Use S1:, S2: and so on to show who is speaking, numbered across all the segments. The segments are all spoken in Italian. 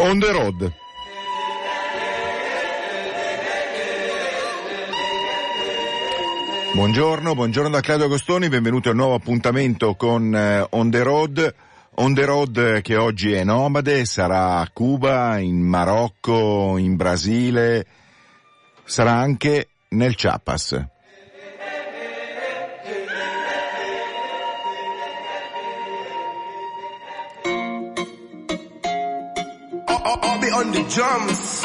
S1: On the road. Buongiorno da Claudio Agostoni, benvenuti a un nuovo appuntamento con On the road. On the road che oggi è nomade, sarà a Cuba, in Marocco, in Brasile, sarà anche nel Chiapas.
S2: On the drums.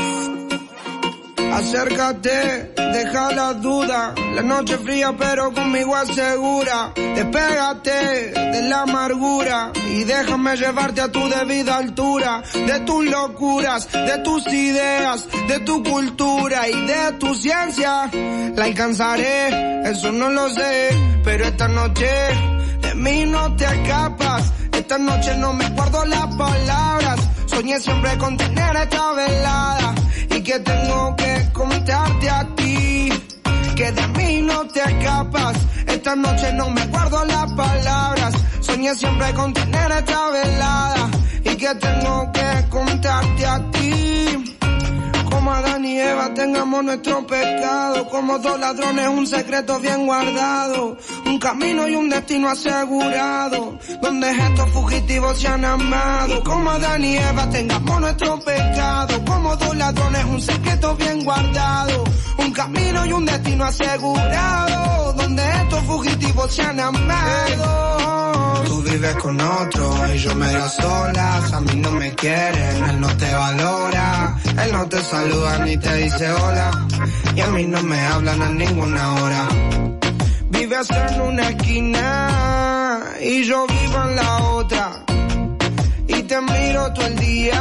S2: Acércate, deja la duda. La noche fría pero conmigo asegura. Despégate de la amargura y déjame llevarte a tu debida altura. De tus locuras, de tus ideas, de tu cultura y de tu ciencia. La alcanzaré, eso no lo sé, pero esta noche de mí no te escapas. Esta noche no me guardo las palabras. Soñé siempre con tener esta velada y que tengo que contarte a ti, que de mí no te escapas. Esta noche no me guardo las palabras. Soñé siempre con tener esta velada y que tengo que contarte a ti. Como Adán y Eva tengamos nuestro pecado, como dos ladrones un secreto bien guardado, un camino y un destino asegurado, donde estos fugitivos se han amado. Como Adán y Eva tengamos nuestro pecado, como dos ladrones un secreto bien guardado, un camino y un destino asegurado, donde estos fugitivos se han amado. Tú vives con otro y yo medio solas, a mí no me quieren, él no te valora, él no te saluda ni te dice hola, y a mí no me hablan a ninguna hora. Vives en una esquina y yo vivo en la otra, y te miro todo el día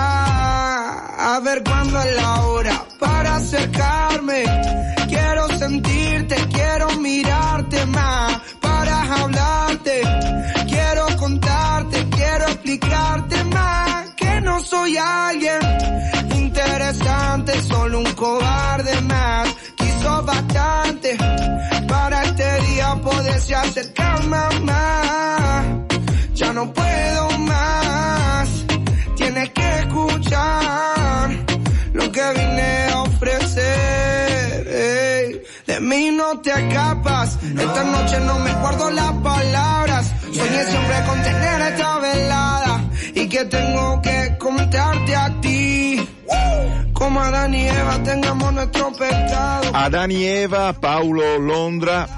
S2: a ver cuándo es la hora para acercarme. Quiero sentirte, quiero mirarte más para hablarte, quiero contarte, quiero explicarte más que no soy alguien interesante, solo un cobarde más. Quiso bastante para este día poderse acercar, mamá. Ya no puedo más, tienes que escuchar lo que vine a ofrecer. Ey. De mí no te escapas, no. Esta noche no me guardo las palabras. Soñé siempre con tener esta velada y que tengo que contarte a ti. Como Adán y Eva tengamos nuestro pecado.
S1: Adán y Eva, Paolo Londra.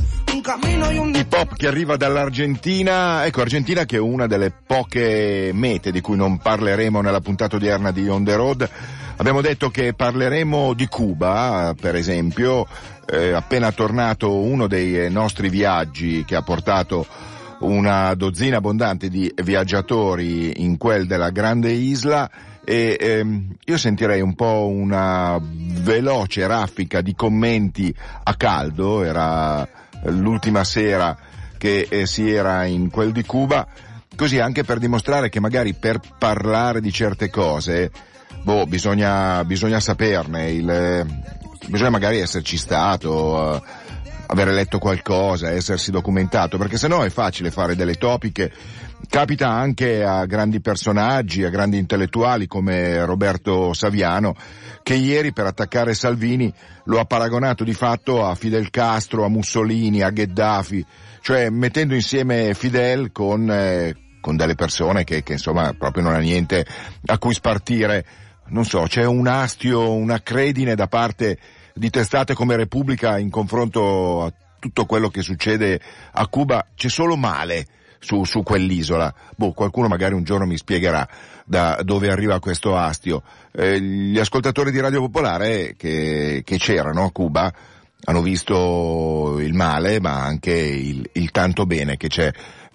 S1: Hip hop che arriva dall'Argentina, ecco, Argentina che è una delle poche mete di cui non parleremo nella puntata odierna di On the Road. Abbiamo detto che parleremo di Cuba, per esempio, appena tornato uno dei nostri viaggi che ha portato una dozzina abbondante di viaggiatori in quel della grande isla, e io sentirei un po' una veloce raffica di commenti a caldo. Era l'ultima sera che si era in quel di Cuba, così anche per dimostrare che magari per parlare di certe cose bisogna saperne, bisogna magari esserci stato, avere letto qualcosa, essersi documentato, perché sennò è facile fare delle topiche. Capita anche a grandi personaggi, a grandi intellettuali come Roberto Saviano, che ieri per attaccare Salvini lo ha paragonato di fatto a Fidel Castro, a Mussolini, a Gheddafi, cioè mettendo insieme Fidel con delle persone che insomma proprio non ha niente a cui spartire. Non so, c'è un astio, una credine da parte di testate come Repubblica in confronto a tutto quello che succede a Cuba. C'è solo male su quell'isola. Qualcuno magari un giorno mi spiegherà da dove arriva questo astio. Gli ascoltatori di Radio Popolare che c'erano a Cuba hanno visto il male, ma anche il tanto bene che c'è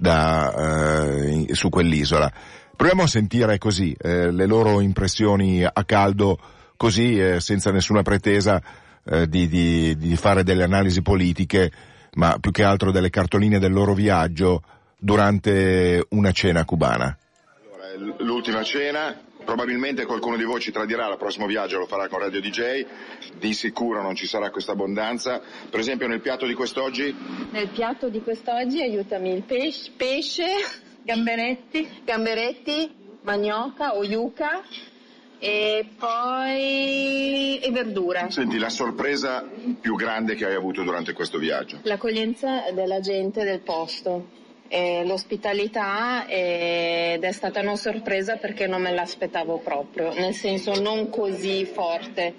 S1: su quell'isola. Proviamo a sentire così le loro impressioni a caldo, così senza nessuna pretesa di fare delle analisi politiche, ma più che altro delle cartoline del loro viaggio durante una cena cubana. Allora, l'ultima cena, probabilmente qualcuno di voi ci tradirà, il prossimo viaggio lo farà con Radio DJ, di sicuro non ci sarà questa abbondanza. Per esempio nel piatto di quest'oggi? Nel piatto di quest'oggi, aiutami, il pesce, gamberetti, manioca o yuca,
S3: e poi verdura.
S1: Senti, la sorpresa più grande che hai avuto durante questo viaggio?
S3: L'accoglienza della gente del posto, l'ospitalità, ed è stata una sorpresa perché non me l'aspettavo proprio, nel senso non così forte.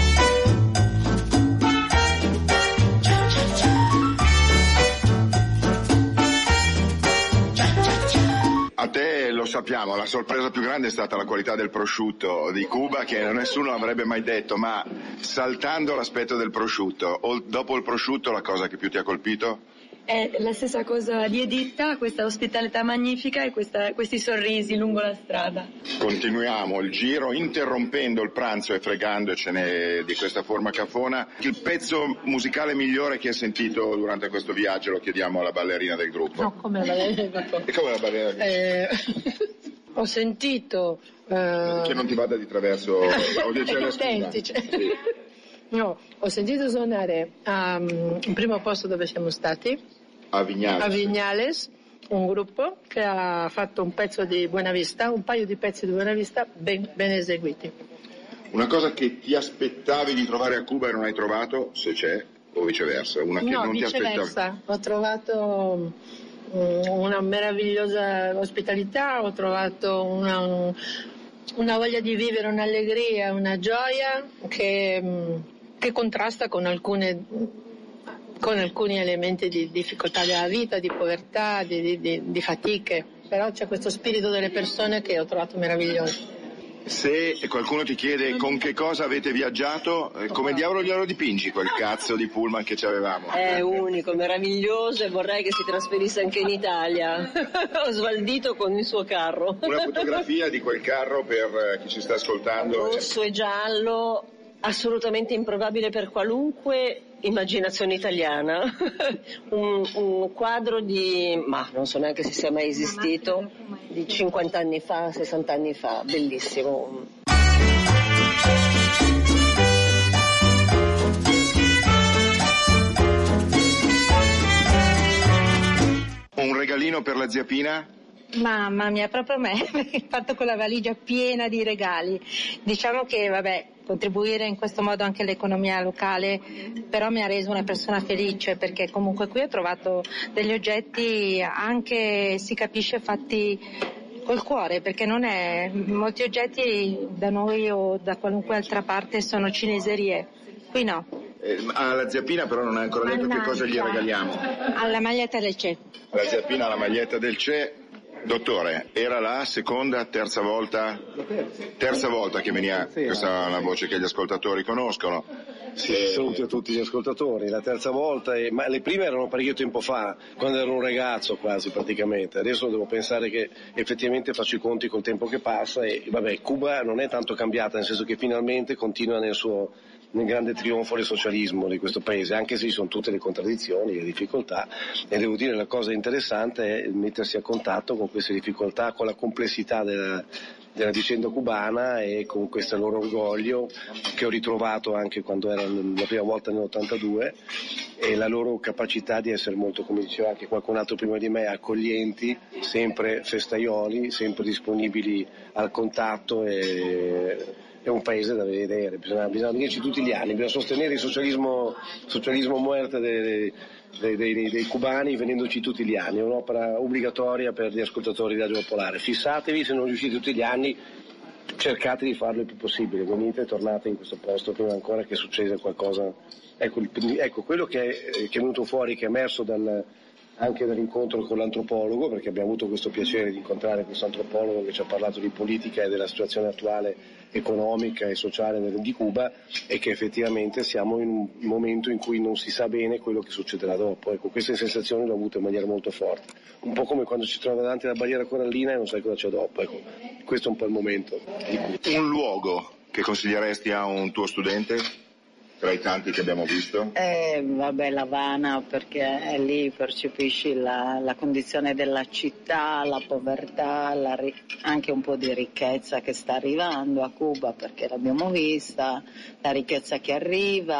S1: A te, lo sappiamo, la sorpresa più grande è stata la qualità del prosciutto di Cuba, che nessuno avrebbe mai detto, ma saltando l'aspetto del prosciutto, o dopo il prosciutto la cosa che più ti ha colpito?
S4: È la stessa cosa di Edita, questa ospitalità magnifica e questi sorrisi lungo la strada.
S1: Continuiamo il giro interrompendo il pranzo e fregandocene di questa forma cafona. Il pezzo musicale migliore che hai sentito durante questo viaggio lo chiediamo alla ballerina del gruppo.
S4: No, come la ballerina del gruppo?
S1: E come la ballerina del gruppo?
S4: Ho sentito...
S1: Che non ti vada di traverso
S4: autentici. Sì. No, ho sentito suonare al primo posto dove siamo stati, a Vignales, un gruppo che ha fatto un pezzo di Buenavista, un paio di pezzi di Buenavista ben eseguiti.
S1: Una cosa che ti aspettavi di trovare a Cuba e non hai trovato, se c'è, o viceversa? Una che non
S4: viceversa.
S1: Ti aspettavi?
S4: Ho trovato una meravigliosa ospitalità, ho trovato una voglia di vivere, un'allegria, una gioia che contrasta con alcuni elementi di difficoltà della vita, di povertà, di fatiche, però c'è questo spirito delle persone che ho trovato meraviglioso.
S1: Se qualcuno ti chiede con che cosa avete viaggiato, come diavolo glielo dipingi quel cazzo di pullman che ci avevamo?
S5: È unico, meraviglioso e vorrei che si trasferisse anche in Italia. Osvaldito con il suo carro.
S1: Una fotografia di quel carro per chi ci sta ascoltando.
S5: Rosso e giallo, assolutamente improbabile per qualunque immaginazione italiana. un quadro ma non so neanche se sia mai esistito, di 50 anni fa, 60 anni fa, bellissimo.
S1: Un regalino per la zia Pina?
S6: Mamma mia, proprio me, perché parto con la valigia piena di regali. Diciamo che, contribuire in questo modo anche all'economia locale, però mi ha reso una persona felice, perché comunque qui ho trovato degli oggetti anche, si capisce, fatti col cuore, perché molti oggetti da noi o da qualunque altra parte sono cineserie, qui no.
S1: Alla zia Pina però non hai ancora detto che cosa gli regaliamo.
S6: Alla maglietta del CE.
S1: Alla zia Pina la maglietta del CE. Dottore, era la seconda, terza volta che veniva, questa è una voce che gli ascoltatori conoscono.
S7: Sì, saluti a tutti gli ascoltatori, la terza volta, ma le prime erano parecchio tempo fa, quando ero un ragazzo quasi praticamente, adesso devo pensare che effettivamente faccio i conti col tempo che passa e Cuba non è tanto cambiata, nel senso che finalmente continua nel grande trionfo del socialismo di questo paese, anche se ci sono tutte le contraddizioni, le difficoltà, e devo dire la cosa interessante è mettersi a contatto con queste difficoltà, con la complessità della vicenda cubana e con questo loro orgoglio che ho ritrovato anche quando era la prima volta nell'82 e la loro capacità di essere molto, come diceva anche qualcun altro prima di me, accoglienti, sempre festaioli, sempre disponibili al contatto è un paese da vedere, bisogna venirci tutti gli anni, bisogna sostenere il socialismo muerte dei cubani venendoci tutti gli anni, è un'opera obbligatoria per gli ascoltatori di Radio Popolare, fissatevi, se non riuscite tutti gli anni cercate di farlo il più possibile, venite e tornate in questo posto prima ancora che succeda qualcosa, ecco quello che è venuto fuori, che è emerso anche dall'incontro con l'antropologo, perché abbiamo avuto questo piacere di incontrare questo antropologo che ci ha parlato di politica e della situazione attuale economica e sociale di Cuba, e che effettivamente siamo in un momento in cui non si sa bene quello che succederà dopo. Ecco, queste sensazioni le ho avute in maniera molto forte, un po' come quando ci troviamo davanti alla barriera corallina e non sai cosa c'è dopo. Ecco, questo è un po' il momento di Cuba.
S1: Un luogo che consiglieresti a un tuo studente? Tra i tanti che abbiamo visto?
S8: L'Havana, perché lì percepisci la condizione della città, la povertà, anche un po' di ricchezza che sta arrivando a Cuba, perché l'abbiamo vista, la ricchezza che arriva,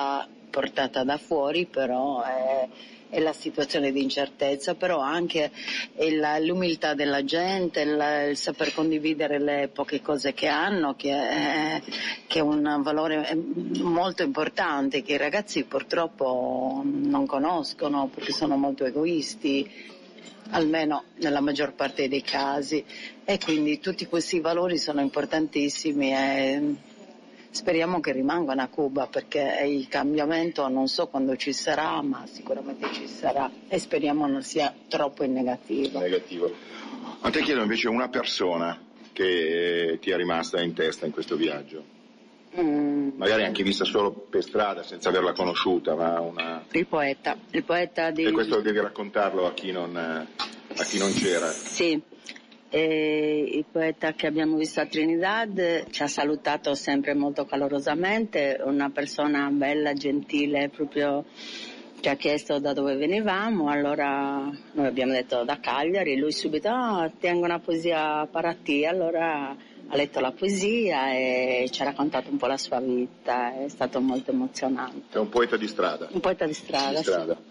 S8: portata da fuori, però è la situazione di incertezza, però anche l'umiltà della gente, il saper condividere le poche cose che hanno, che è un valore molto importante che i ragazzi purtroppo non conoscono perché sono molto egoisti, almeno nella maggior parte dei casi, e quindi tutti questi valori sono importantissimi e speriamo che rimangano a Cuba, perché il cambiamento non so quando ci sarà, ma sicuramente ci sarà, e speriamo non sia troppo in negativo.
S1: A te chiedo invece una persona che ti è rimasta in testa in questo viaggio, magari anche vista solo per strada senza averla conosciuta, ma
S8: il poeta di...
S1: E questo devi raccontarlo a chi non c'era.
S8: Sì. Il poeta che abbiamo visto a Trinidad ci ha salutato sempre molto calorosamente, una persona bella, gentile, proprio ci ha chiesto da dove venivamo, allora noi abbiamo detto da Cagliari, lui subito tengo una poesia para te, allora ha letto la poesia e ci ha raccontato un po' la sua vita, è stato molto emozionante.
S1: È un poeta di strada.
S8: Un poeta di strada. Sì.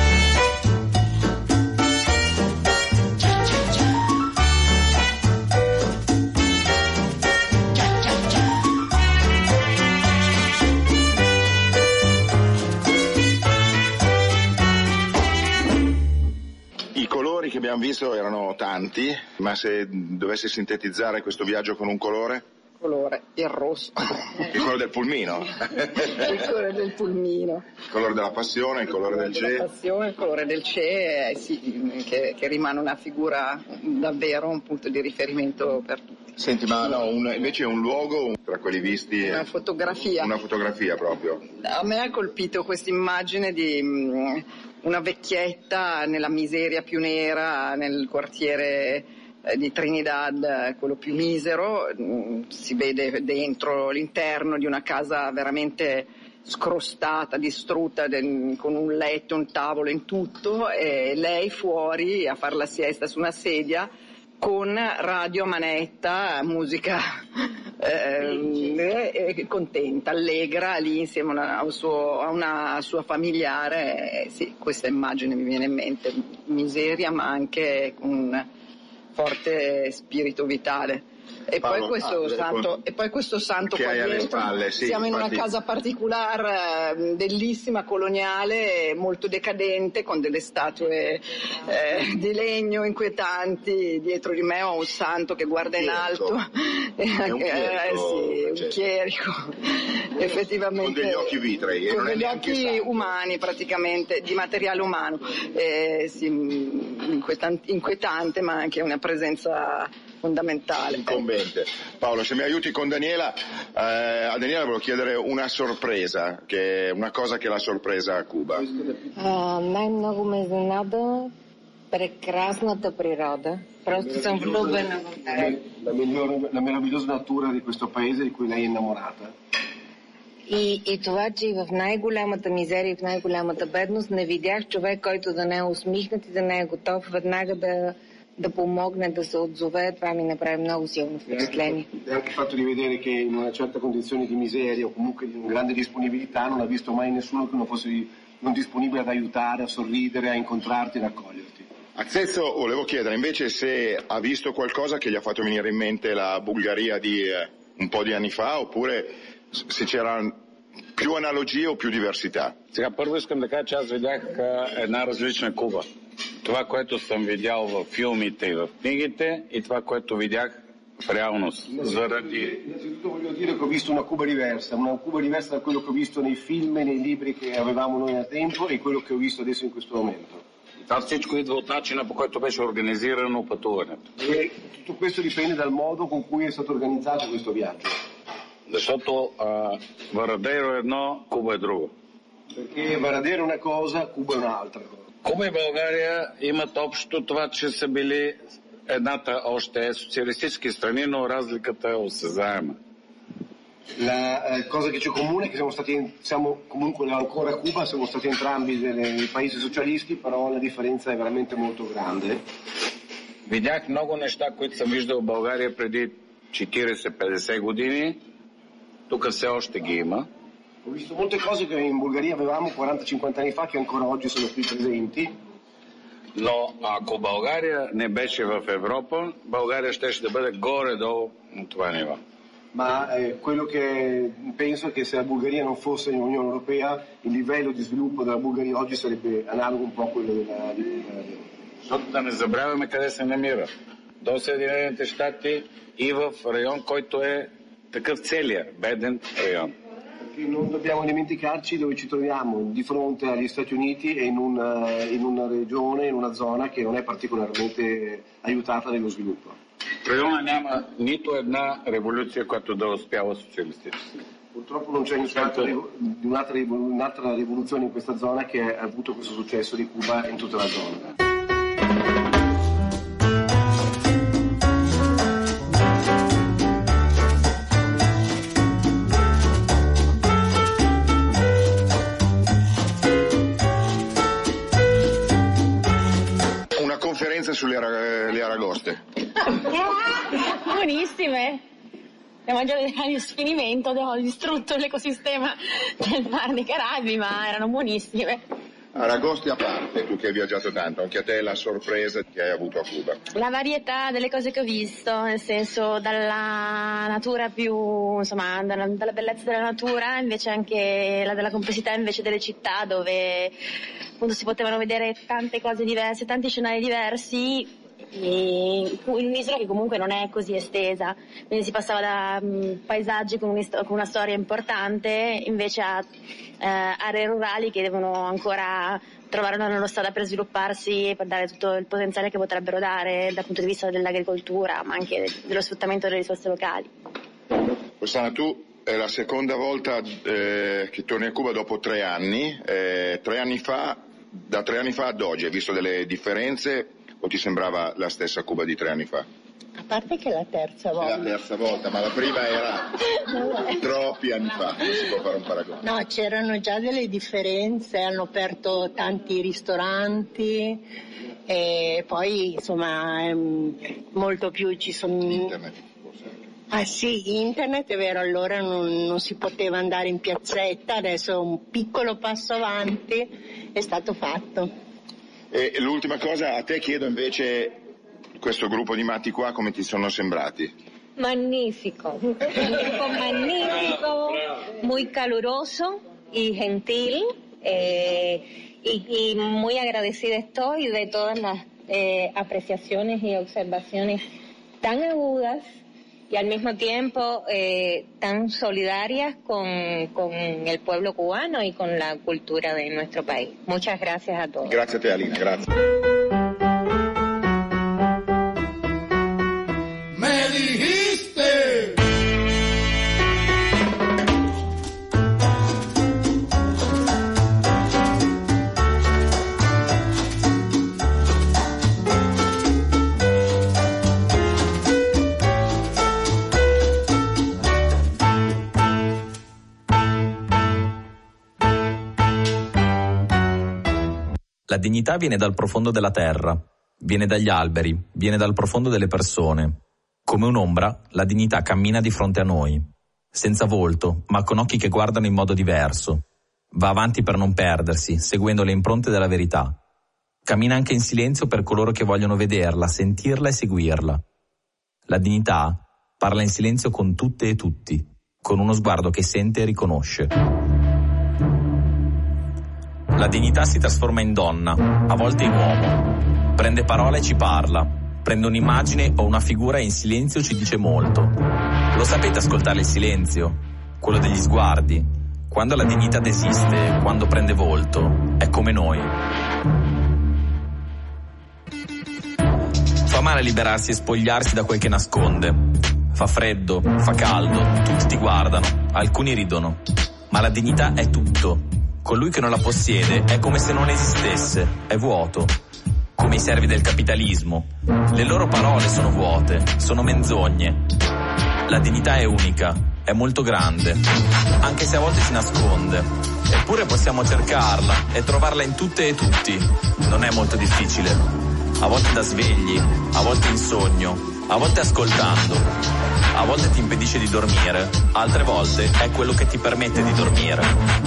S1: I colori che abbiamo visto erano tanti, ma se dovessi sintetizzare questo viaggio con un colore?
S9: Il rosso.
S1: Il colore del pulmino.
S9: Il colore del pulmino.
S1: Il colore della passione, il colore del CE.
S9: La passione, il colore del CE, sì, che rimane una figura davvero un punto di riferimento per tutti.
S1: Senti, ma no, invece è un luogo tra quelli visti.
S9: Una fotografia.
S1: Una fotografia proprio.
S9: A me ha colpito questa immagine di una vecchietta nella miseria più nera nel quartiere di Trinidad, quello più misero, si vede dentro l'interno di una casa veramente scrostata, distrutta, con un letto, un tavolo in tutto, e lei fuori a far la siesta su una sedia con radio a manetta, musica contenta, allegra, lì insieme a una sua familiare. Sì, questa immagine mi viene in mente, miseria ma anche un forte spirito vitale. E
S1: Paolo,
S9: poi questo santo
S1: che
S9: qua
S1: hai alle
S9: dietro.
S1: spalle, sì,
S9: Siamo
S1: infatti...
S9: in una casa particolare, bellissima, coloniale, molto decadente, con delle statue di legno inquietanti. Dietro di me ho un santo che guarda in alto.
S1: È un chierico,
S9: un chierico. Effettivamente.
S1: Con degli occhi vitrei.
S9: Con degli occhi umani, praticamente, di materiale umano. Sì, inquietante, ma anche una presenza fondamentale.
S1: Incombente. Paolo, se mi aiuti con Daniela, a Daniela volevo chiedere una sorpresa, che è una cosa che l'ha sorpresa a Cuba.
S3: Най-много ме изненада прекрасната природа. Просто съм влюбена в нея.
S7: La meravigliosa natura di questo paese di cui lei è innamorata.
S3: И това, че и в най-голямата мизерия и в най-голямата бедност не видях човек, който да не е усмихнат и да не е готов веднага да помогне, да се отзове. Това ми направи много силно впечатление.
S7: E anche il fatto di vedere che in una certa condizione di miseria o comunque di grande disponibilità non ha visto mai nessuno che non fosse non disponibile ad aiutare, a sorridere, a incontrarti, ad accoglierti.
S1: A Zezzo volevo chiedere invece se ha visto qualcosa che gli ha fatto venire in mente la Bulgaria di un po' di anni fa, oppure se c'erano più analogie o più diversità.
S10: Сега първо искам да кажа, че аз видях една различна Куба. Това, което съм видял в филмите и в книгите, и това, което видях в реалност.
S7: Innanzitutto voglio dire che ho visto una Cuba diversa da quello che ho visto nei film e nei libri che avevamo noi a tempo e quello che ho visto adesso in questo momento.
S10: Това всичко идва от начина, по който беше организирано пътуването.
S7: E tutto questo dipende dal modo con cui è stato organizzato questo viaggio.
S10: Защото Варадейро е едно, Куба е друго.
S7: Perché Varadero è una cosa, Cuba è un'altra cosa.
S10: Куба и България имат общо това, че са били едната още е социалистически страни, но разликата е осезаема.
S7: La cosa che c'è comune è che siamo comunque ancora Cuba, siamo stati entrambi dei paesi socialisti, però la differenza è veramente molto grande.
S10: Видях много неща, които съм виждал в България преди 40-50 години. Тук все още ги има.
S7: Ho visto molte cose che in Bulgaria avevamo 40-50 anni fa che ancora oggi sono qui presenti.
S10: Но ако България не беше в Европа, България щеше да бъде горе-долу на това ниво.
S7: Ma quello che penso è che se la Bulgaria non fosse nell'Unione Europea, il livello di sviluppo della Bulgaria oggi sarebbe analogo un po' a quello di Bulgaria.
S10: Защото да не забравяме къде се намира. До Съединените щати и в район, който е такъв целият беден район.
S7: Perché non dobbiamo dimenticarci dove ci troviamo, di fronte agli Stati Uniti e in una regione, in una zona che non è particolarmente aiutata nello sviluppo.
S10: В района няма нито една революция, която да успява социалистически.
S7: Purtroppo non c'è un'altra rivoluzione in questa zona che ha avuto questo successo di Cuba in tutta la zona.
S1: Sulle aragoste.
S11: Buonissime. Le mangiare di sfinimento, abbiamo distrutto l'ecosistema del Mar dei Caraibi, ma erano buonissime.
S1: Aragoste a parte, tu che hai viaggiato tanto, anche a te la sorpresa che hai avuto a Cuba?
S11: La varietà delle cose che ho visto, nel senso dalla natura più, insomma, dalla bellezza della natura, invece anche della complessità invece delle città, dove appunto si potevano vedere tante cose diverse, tanti scenari diversi, in un'isola che comunque non è così estesa, quindi si passava da paesaggi con una storia importante invece a aree rurali che devono ancora trovare una loro strada per svilupparsi, per dare tutto il potenziale che potrebbero dare dal punto di vista dell'agricoltura, ma anche dello sfruttamento delle risorse locali.
S1: Rossana, tu è la seconda volta che torni a Cuba dopo 3 anni. 3 anni fa, da 3 anni fa ad oggi, hai visto delle differenze o ti sembrava la stessa Cuba di 3 anni fa?
S12: A parte che è la terza volta.
S1: È la terza volta, ma la prima era troppi anni fa, non si può fare un paragone.
S12: No, c'erano già delle differenze, hanno aperto tanti ristoranti e poi insomma molto più ci sono...
S1: Internet forse anche.
S12: Ah sì, internet è vero, allora non si poteva andare in piazzetta, adesso un piccolo passo avanti è stato fatto.
S1: E l'ultima cosa, a te chiedo invece... Questo gruppo di matti qua come ti sono sembrati?
S13: Magnífico, un grupo magnífico, muy caluroso y gentil, y muy agradecida estoy de todas las apreciaciones y observaciones tan agudas y al mismo tiempo tan solidarias con el pueblo cubano y con la cultura de nuestro país. Muchas gracias a todos.
S1: Grazie a te Alina, grazie.
S14: La dignità viene dal profondo della terra, viene dagli alberi, viene dal profondo delle persone. Come un'ombra, la dignità cammina di fronte a noi, senza volto, ma con occhi che guardano in modo diverso. Va avanti per non perdersi, seguendo le impronte della verità. Cammina anche in silenzio per coloro che vogliono vederla, sentirla e seguirla. La dignità parla in silenzio con tutte e tutti, con uno sguardo che sente e riconosce. La dignità si trasforma in donna, a volte in uomo. Prende parola e ci parla. Prende un'immagine o una figura e in silenzio ci dice molto. Lo sapete ascoltare il silenzio? Quello degli sguardi. Quando la dignità desiste, quando prende volto, è come noi. Fa male liberarsi e spogliarsi da quel che nasconde. Fa freddo, fa caldo, tutti ti guardano, alcuni ridono. Ma la dignità è tutto. Colui che non la possiede è come se non esistesse, è vuoto. Come i servi del capitalismo. Le loro parole sono vuote, sono menzogne. La dignità è unica, è molto grande, anche se a volte si nasconde. Eppure possiamo cercarla e trovarla in tutte e tutti. Non è molto difficile. A volte da svegli, a volte in sogno, A volte ascoltando, a volte ti impedisce di dormire, altre volte è quello che ti permette di dormire.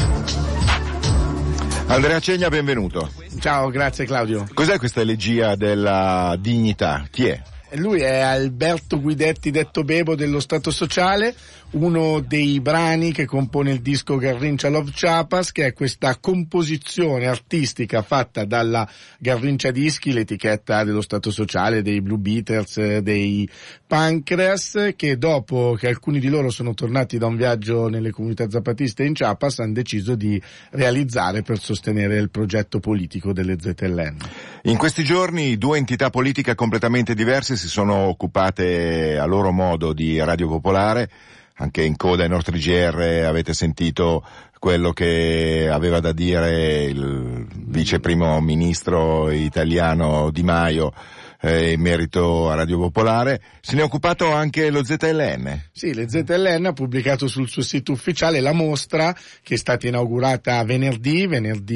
S1: Andrea Cegna, benvenuto.
S15: Ciao, grazie Claudio.
S1: Cos'è questa elegia della dignità? Chi è?
S15: Lui è Alberto Guidetti, detto Bebo, dello Stato Sociale, uno dei brani che compone il disco Garrincia Love Chiapas, che è questa composizione artistica fatta dalla Garrincia Dischi, l'etichetta dello Stato Sociale, dei Blue Beaters, dei Pancreas, che dopo che alcuni di loro sono tornati da un viaggio nelle comunità zapatiste in Chiapas hanno deciso di realizzare per sostenere il progetto politico delle ZLN.
S1: In questi giorni due entità politiche completamente diverse si sono occupate a loro modo di Radio Popolare. Anche in coda ai nostri GR avete sentito quello che aveva da dire il vice primo ministro italiano Di Maio in merito a Radio Popolare. Se ne è occupato anche lo ZLN?
S15: Sì, le ZLN ha pubblicato sul suo sito ufficiale la mostra che è stata inaugurata venerdì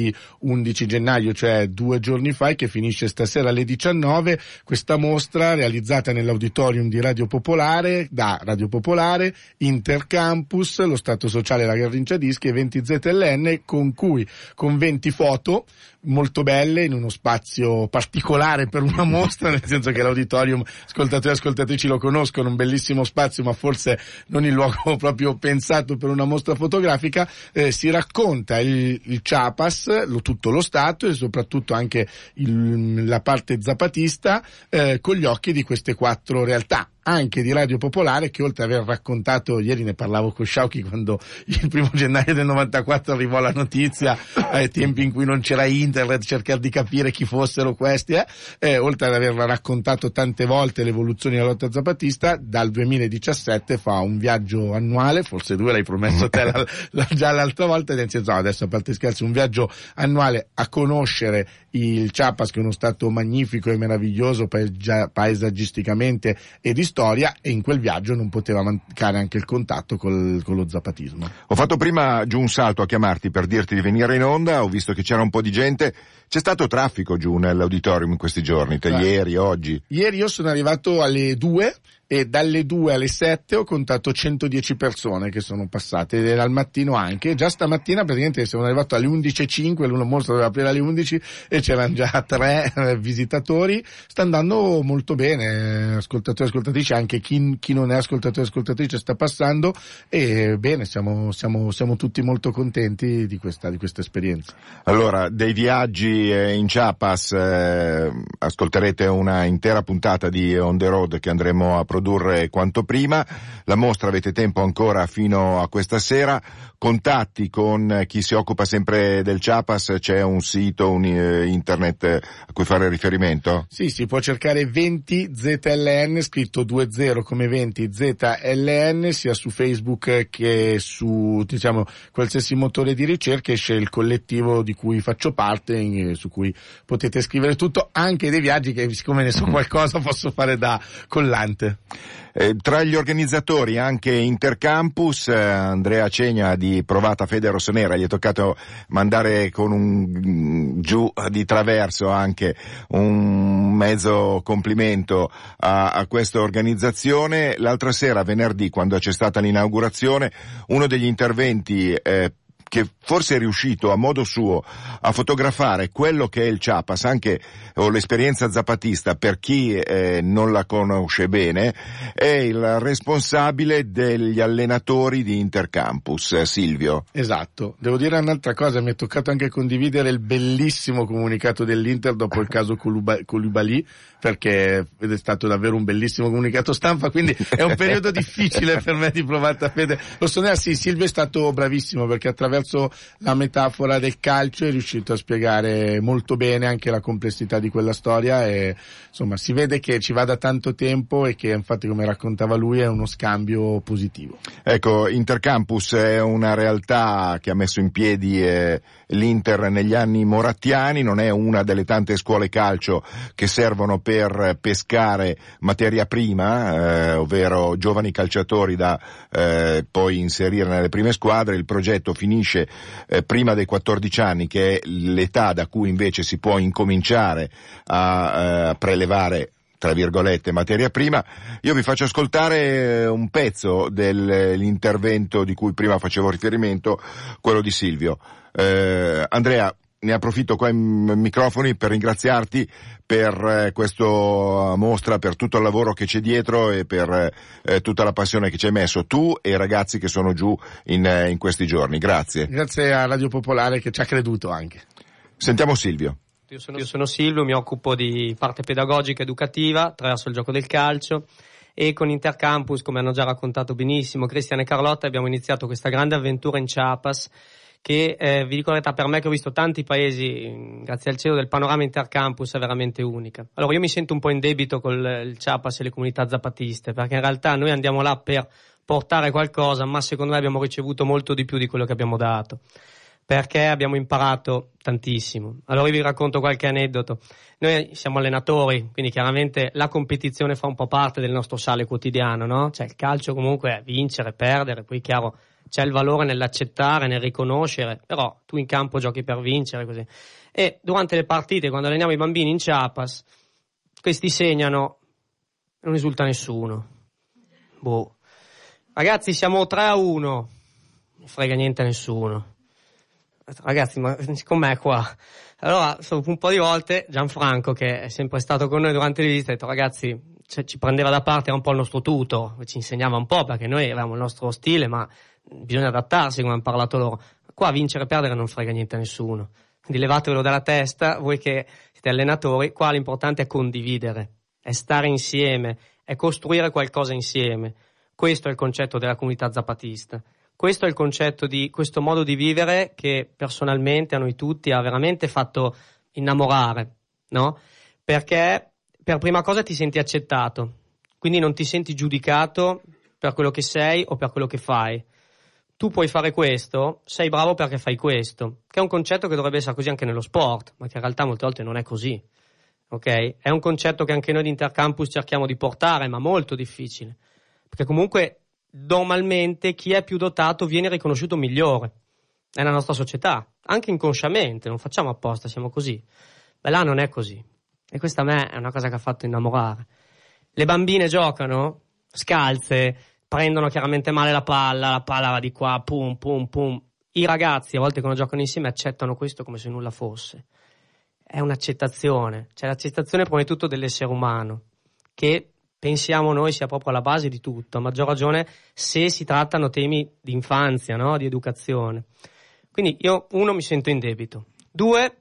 S15: 11 gennaio, cioè 2 giorni fa, e che finisce stasera alle 19. Questa mostra realizzata nell'auditorium di Radio Popolare, da Radio Popolare, Intercampus, lo Stato Sociale, la Garrincia Dischi e 20 ZLN, con 20 foto molto belle in uno spazio particolare per una mostra, nel senso che l'auditorium, ascoltatori e ascoltatrici lo conoscono, un bellissimo spazio ma forse non il luogo proprio pensato per una mostra fotografica. Si racconta il Chiapas, tutto lo Stato e soprattutto anche la parte zapatista con gli occhi di queste 4 realtà, anche di Radio Popolare, che oltre ad aver raccontato, ieri ne parlavo con Sciauchi quando il 1 gennaio del 94 arrivò la notizia, ai tempi in cui non c'era internet, cercare di capire chi fossero questi, oltre ad aver raccontato tante volte l'evoluzione della lotta zapatista, dal 2017 fa un viaggio annuale, forse 2 l'hai promesso te già l'altra volta, nel senso, no, adesso a parte scherzi, un viaggio annuale a conoscere il Chiapas, che è uno stato magnifico e meraviglioso paesaggisticamente e di storia, e in quel viaggio non poteva mancare anche il contatto con lo zapatismo.
S1: Ho fatto prima giù un salto a chiamarti per dirti di venire in onda, ho visto che c'era un po' di gente. C'è stato traffico giù nell'auditorium in questi giorni, ieri, oggi? Ieri
S15: io sono arrivato alle 2 e dalle 2 alle 7 ho contato 110 persone che sono passate, ed era al mattino anche. Già stamattina praticamente sono arrivato alle 11.05, l'uno mostra doveva aprire alle 11 e c'erano già 3 visitatori. Sta andando molto bene, ascoltatori e ascoltatrici, anche chi non è ascoltatore e ascoltatrice sta passando, e bene, siamo tutti molto contenti di questa esperienza.
S1: Allora, dei viaggi in Chiapas ascolterete una intera puntata di On the Road che andremo a produrre quanto prima. La mostra avete tempo ancora fino a questa sera. Contatti con chi si occupa sempre del Chiapas, c'è un sito, un internet a cui fare riferimento?
S15: Sì, si può cercare 20 ZLN, scritto 20 come 20 ZLN, sia su Facebook che su, qualsiasi motore di ricerca. Esce il collettivo di cui faccio parte, su cui potete scrivere tutto, anche dei viaggi che, siccome ne so qualcosa, posso fare da collante.
S1: Tra gli organizzatori anche Intercampus, Andrea Cegna di Provata Fede Rossonera, gli è toccato mandare con un giù di traverso anche un mezzo complimento a questa organizzazione. L'altra sera, venerdì, quando c'è stata l'inaugurazione, uno degli interventi che forse è riuscito a modo suo a fotografare quello che è il Chiapas, anche l'esperienza zapatista per chi non la conosce bene, è il responsabile degli allenatori di Intercampus, Silvio.
S15: Esatto. Devo dire un'altra cosa, mi è toccato anche condividere il bellissimo comunicato dell'Inter dopo il caso Koulibaly, perché è stato davvero un bellissimo comunicato stampa, quindi è un periodo difficile per me di Provata Fede Rossonera. Sì, Silvio è stato bravissimo, perché attraverso la metafora del calcio è riuscito a spiegare molto bene anche la complessità di quella storia, e insomma si vede che ci va da tanto tempo e che infatti, come raccontava lui, è uno scambio positivo.
S1: Ecco, Intercampus è una realtà che ha messo in piedi l'Inter negli anni morattiani, non è una delle tante scuole calcio che servono per pescare materia prima, ovvero giovani calciatori da poi inserire nelle prime squadre. Il progetto finisce prima dei 14 anni, che è l'età da cui invece si può incominciare a prelevare tra virgolette, materia prima. Io vi faccio ascoltare un pezzo dell'intervento di cui prima facevo riferimento, quello di Silvio. Andrea, ne approfitto qua in microfoni per ringraziarti per questa mostra, per tutto il lavoro che c'è dietro e per tutta la passione che ci hai messo tu e i ragazzi che sono giù in questi giorni. Grazie.
S15: Grazie a Radio Popolare che ci ha creduto anche.
S1: Sentiamo Silvio.
S16: Io sono Silvio, mi occupo di parte pedagogica educativa attraverso il gioco del calcio, e con Intercampus, come hanno già raccontato benissimo Cristian e Carlotta, abbiamo iniziato questa grande avventura in Chiapas che, vi dico la verità, per me che ho visto tanti paesi, grazie al cielo del panorama Intercampus, è veramente unica. Allora io mi sento un po' in debito con il Chiapas e le comunità zapatiste, perché in realtà noi andiamo là per portare qualcosa, ma secondo me abbiamo ricevuto molto di più di quello che abbiamo dato, perché abbiamo imparato tantissimo. Allora io vi racconto qualche aneddoto. Noi siamo allenatori, quindi chiaramente la competizione fa un po' parte del nostro sale quotidiano, no? Cioè il calcio comunque è vincere, perdere, poi chiaro c'è il valore nell'accettare, nel riconoscere, però tu in campo giochi per vincere, così. E durante le partite, quando alleniamo i bambini in Chiapas, questi segnano, non risulta nessuno. Boh. Ragazzi, siamo 3-1, non frega niente a nessuno. Ragazzi, ma com'è qua? Allora, dopo un po' di volte, Gianfranco, che è sempre stato con noi durante le visite, ha detto, ragazzi, ci prendeva da parte, era un po' il nostro tutor, ci insegnava un po', perché noi avevamo il nostro stile, ma bisogna adattarsi, come hanno parlato loro. Qua vincere e perdere non frega niente a nessuno. Quindi levatevelo dalla testa, voi che siete allenatori, qua l'importante è condividere, è stare insieme, è costruire qualcosa insieme. Questo è il concetto della comunità zapatista. Questo è il concetto di questo modo di vivere che personalmente a noi tutti ha veramente fatto innamorare, no? Perché per prima cosa ti senti accettato, quindi non ti senti giudicato per quello che sei o per quello che fai. Tu puoi fare questo, sei bravo perché fai questo, che è un concetto che dovrebbe essere così anche nello sport, ma che in realtà molte volte non è così, ok? È un concetto che anche noi di Intercampus cerchiamo di portare, ma molto difficile, perché comunque normalmente chi è più dotato viene riconosciuto migliore nella nostra società, anche inconsciamente, non facciamo apposta, siamo così. Beh, là non è così, e questa a me è una cosa che ha fatto innamorare. Le bambine giocano scalze, prendono chiaramente male la palla va di qua, pum pum pum. I ragazzi a volte quando giocano insieme accettano questo come se nulla fosse. È un'accettazione, cioè l'accettazione prima di tutto dell'essere umano, che pensiamo noi sia proprio alla base di tutto, a maggior ragione se si trattano temi di infanzia, no? Di educazione. Quindi io, uno, mi sento in debito. Due,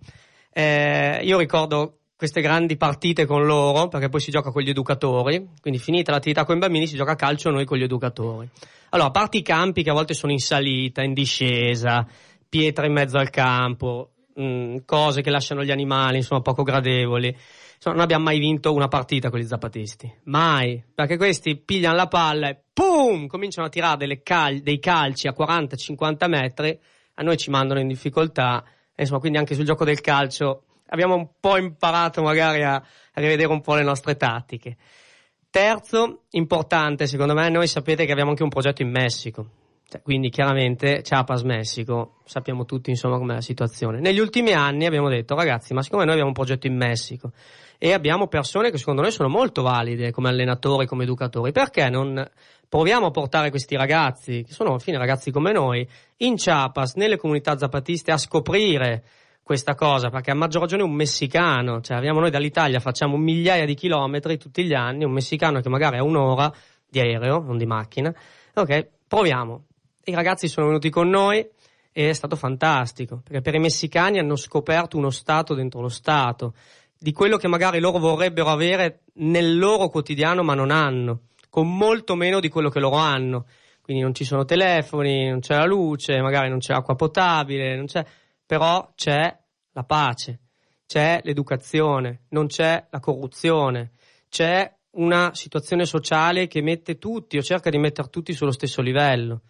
S16: io ricordo queste grandi partite con loro, perché poi si gioca con gli educatori, quindi finita l'attività con i bambini si gioca a calcio noi con gli educatori. Allora, a parte i campi che a volte sono in salita, in discesa, pietre in mezzo al campo, cose che lasciano gli animali, insomma, poco gradevoli. Non abbiamo mai vinto una partita con gli zapatisti, mai, perché questi pigliano la palla e pum, cominciano a tirare dei calci a 40-50 metri, a noi ci mandano in difficoltà, e insomma, quindi anche sul gioco del calcio abbiamo un po' imparato magari a rivedere un po' le nostre tattiche. Terzo, importante secondo me, noi sapete che abbiamo anche un progetto in Messico, quindi chiaramente Chiapas, Messico, sappiamo tutti insomma com'è la situazione. Negli ultimi anni abbiamo detto, ragazzi, ma siccome noi abbiamo un progetto in Messico e abbiamo persone che secondo noi sono molto valide come allenatori, come educatori, perché non proviamo a portare questi ragazzi, che sono alla fine ragazzi come noi, in Chiapas, nelle comunità zapatiste, a scoprire questa cosa, perché a maggior ragione un messicano, cioè abbiamo noi dall'Italia, facciamo migliaia di chilometri tutti gli anni, un messicano che magari ha un'ora di aereo, non di macchina, ok, proviamo. I ragazzi sono venuti con noi e è stato fantastico, perché per i messicani hanno scoperto uno stato dentro lo stato, di quello che magari loro vorrebbero avere nel loro quotidiano ma non hanno, con molto meno di quello che loro hanno. Quindi non ci sono telefoni, non c'è la luce, magari non c'è acqua potabile, non c'è, però c'è la pace, c'è l'educazione, non c'è la corruzione, c'è una situazione sociale che mette tutti o cerca di mettere tutti sullo stesso livello.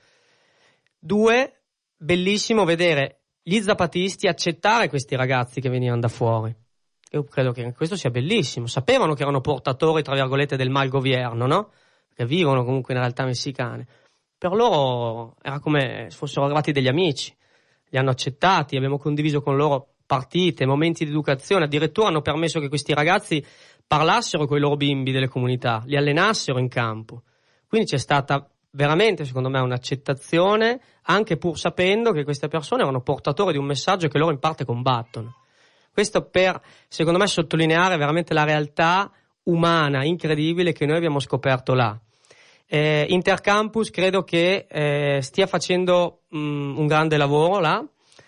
S16: Due, bellissimo vedere gli zapatisti accettare questi ragazzi che venivano da fuori. Io credo che questo sia bellissimo. Sapevano che erano portatori, tra virgolette, del mal governo, no? Che vivono comunque in realtà messicane. Per loro era come se fossero arrivati degli amici. Li hanno accettati, abbiamo condiviso con loro partite, momenti di educazione. Addirittura hanno permesso che questi ragazzi parlassero con i loro bimbi delle comunità, li allenassero in campo. Quindi c'è stata veramente, secondo me, un'accettazione, anche pur sapendo che queste persone erano portatori di un messaggio che loro in parte combattono. Questo per, secondo me, sottolineare veramente la realtà umana incredibile che noi abbiamo scoperto là. Intercampus credo che stia facendo un grande lavoro là,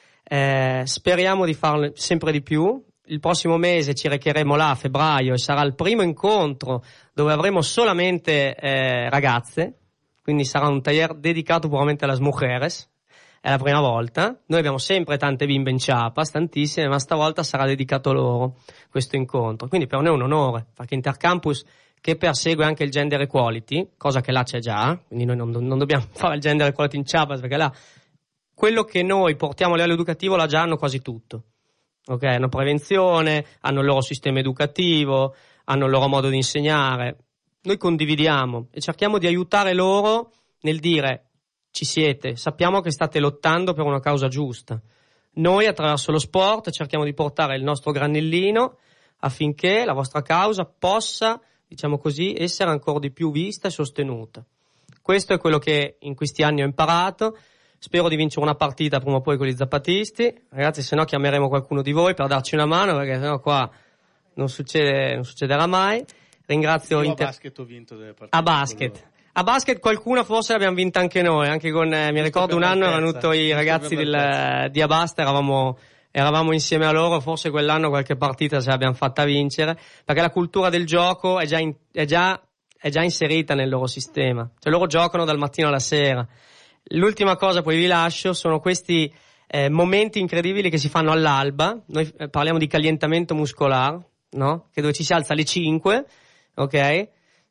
S16: speriamo di farlo sempre di più. Il prossimo mese ci recheremo là a febbraio e sarà il primo incontro dove avremo solamente ragazze, quindi sarà un taller dedicato puramente alle mujeres, è la prima volta. Noi abbiamo sempre tante bimbe in Chiapas, tantissime, ma stavolta sarà dedicato loro questo incontro, quindi per noi è un onore, perché Intercampus, che persegue anche il gender equality, cosa che là c'è già, quindi noi non dobbiamo fare il gender equality in Chiapas, perché là quello che noi portiamo a livello educativo là già hanno quasi tutto. Ok, hanno prevenzione, hanno il loro sistema educativo, hanno il loro modo di insegnare. Noi condividiamo e cerchiamo di aiutare loro nel dire: ci siete, sappiamo che state lottando per una causa giusta. Noi attraverso lo sport cerchiamo di portare il nostro granellino affinché la vostra causa possa, diciamo così, essere ancora di più vista e sostenuta. Questo è quello che in questi anni ho imparato. Spero di vincere una partita prima o poi con gli zappatisti, ragazzi, se no chiameremo qualcuno di voi per darci una mano, perché sennò qua non succederà mai. Ringrazio
S15: a basket ho vinto delle partite.
S16: A basket qualcuna forse l'abbiamo vinta anche noi, anche con mi ricordo un anno erano venuti i ragazzi di Abasta, eravamo insieme a loro, forse quell'anno qualche partita ce l'abbiamo fatta vincere, perché la cultura del gioco è già inserita nel loro sistema, cioè loro giocano dal mattino alla sera. L'ultima cosa, poi vi lascio, sono questi momenti incredibili che si fanno all'alba. Noi parliamo di calientamento muscolare, no? Che dove ci si alza alle 5, ok?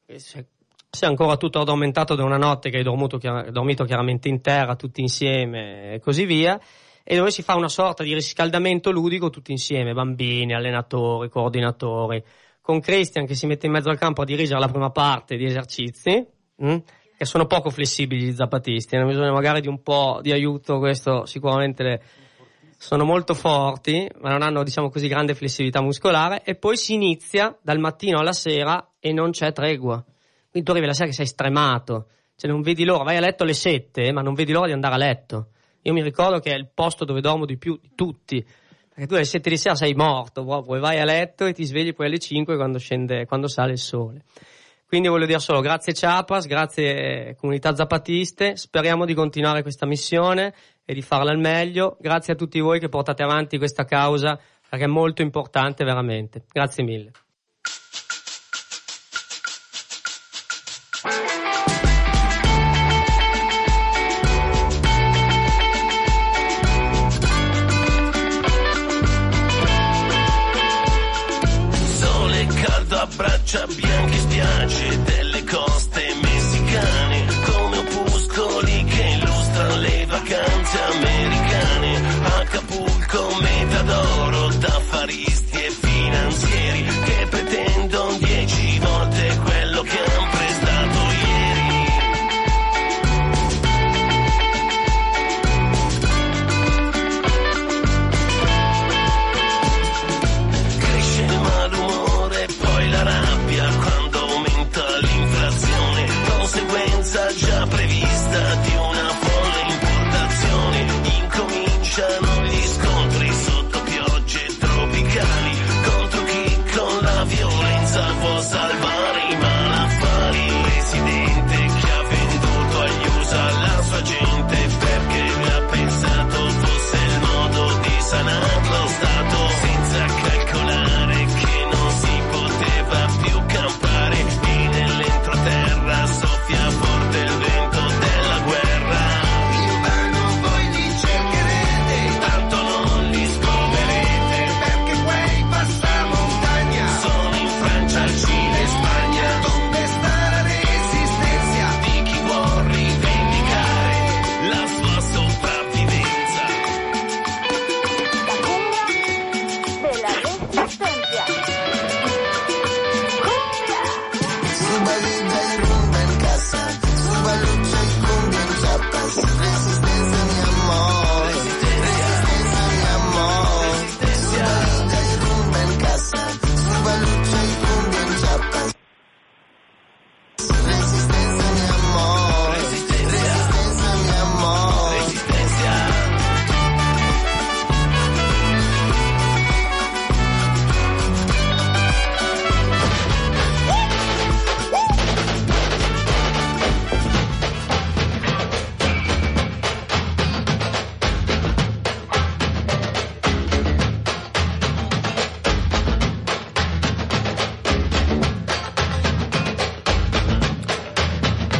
S16: Sei ancora tutto addormentato da una notte che hai dormito chiaramente in terra tutti insieme e così via, e dove si fa una sorta di riscaldamento ludico tutti insieme, bambini, allenatori, coordinatori, con Christian che si mette in mezzo al campo a dirigere la prima parte di esercizi, che sono poco flessibili gli zappatisti, hanno bisogno magari di un po' di aiuto, questo sicuramente sono molto forti, ma non hanno, diciamo così, grande flessibilità muscolare, e poi si inizia dal mattino alla sera e non c'è tregua. Quindi tu arrivi la sera che sei stremato, cioè non vedi l'ora, vai a letto alle 7, ma non vedi l'ora di andare a letto. Io mi ricordo che è il posto dove dormo di più di tutti, perché tu alle 7 di sera sei morto, poi vai a letto e ti svegli poi alle 5 quando sale il sole. Quindi voglio dire solo grazie Chiapas, grazie comunità zappatiste, speriamo di continuare questa missione e di farla al meglio. Grazie a tutti voi che portate avanti questa causa, perché è molto importante veramente. Grazie mille.
S17: Sole caldo abbraccia bianche spiagge delle coste messicane, come opuscoli che illustrano le vacanze americane. Acapulco, meta d'oro d'affaristi e finanzieri che pretendono 10 volte quello che han prestato ieri. Cresce il malumore e poi la rabbia quando aumenta l'inflazione.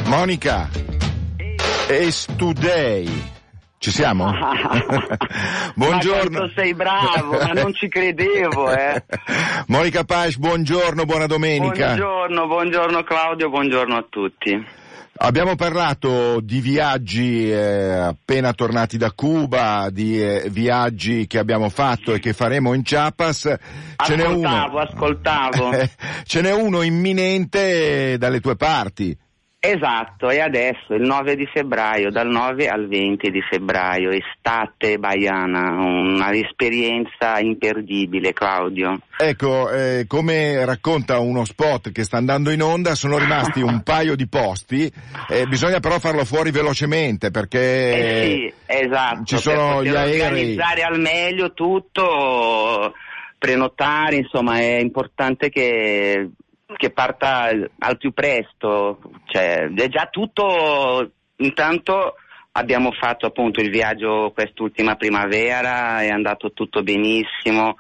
S1: Monica, Ace Today. Ci siamo? Buongiorno.
S18: Ma quanto sei bravo, ma non ci credevo,
S1: Monica Pash, buongiorno, buona domenica.
S18: Buongiorno Claudio, buongiorno a tutti.
S1: Abbiamo parlato di viaggi appena tornati da Cuba, di viaggi che abbiamo fatto e che faremo in Chiapas.
S18: Ascoltavo.
S1: Ce n'è uno imminente dalle tue parti.
S18: Esatto, e adesso il 9 di febbraio, dal 9 al 20 di febbraio, estate baiana, una esperienza imperdibile, Claudio.
S1: Ecco, come racconta uno spot che sta andando in onda, sono rimasti un paio di posti, bisogna però farlo fuori velocemente perché
S18: sì, esatto,
S1: ci sono gli aerei.
S18: Organizzare al meglio tutto, prenotare, insomma è importante che parta al più presto, cioè è già tutto. Intanto abbiamo fatto appunto il viaggio quest'ultima primavera, è andato tutto benissimo,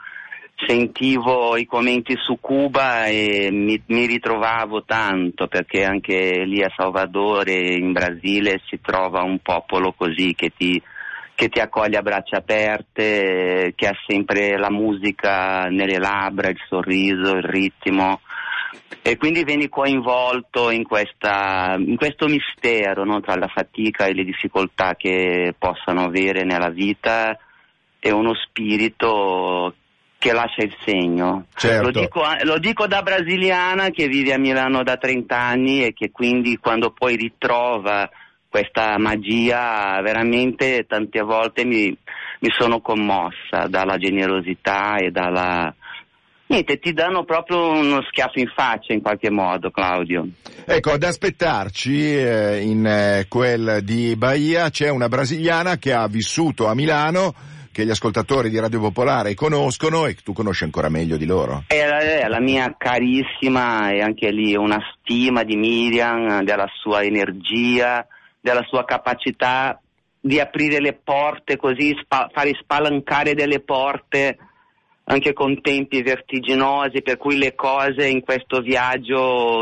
S18: sentivo i commenti su Cuba e mi ritrovavo tanto, perché anche lì a Salvador e in Brasile si trova un popolo così che ti accoglie a braccia aperte, che ha sempre la musica nelle labbra, il sorriso, il ritmo. E quindi vieni coinvolto in questo mistero, no? Tra la fatica e le difficoltà che possano avere nella vita e uno spirito che lascia il segno.
S1: Certo.
S18: Lo dico da brasiliana che vive a Milano da 30 anni e che quindi quando poi ritrova questa magia veramente tante volte mi sono commossa dalla generosità e dalla... Niente, ti danno proprio uno schiaffo in faccia in qualche modo, Claudio.
S1: Ecco, ad aspettarci in quel di Bahia c'è una brasiliana che ha vissuto a Milano, che gli ascoltatori di Radio Popolare conoscono e che tu conosci ancora meglio di loro.
S18: È la mia carissima, e anche lì una stima di Miriam, della sua energia, della sua capacità di aprire le porte così, fare spalancare delle porte anche con tempi vertiginosi, per cui le cose in questo viaggio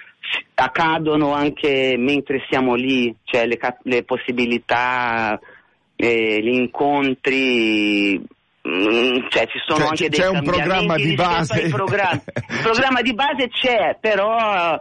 S18: accadono anche mentre siamo lì, cioè le possibilità, gli incontri, cioè ci sono anche dei cambiamenti.
S1: C'è un programma di base.
S18: Il programma di base c'è, però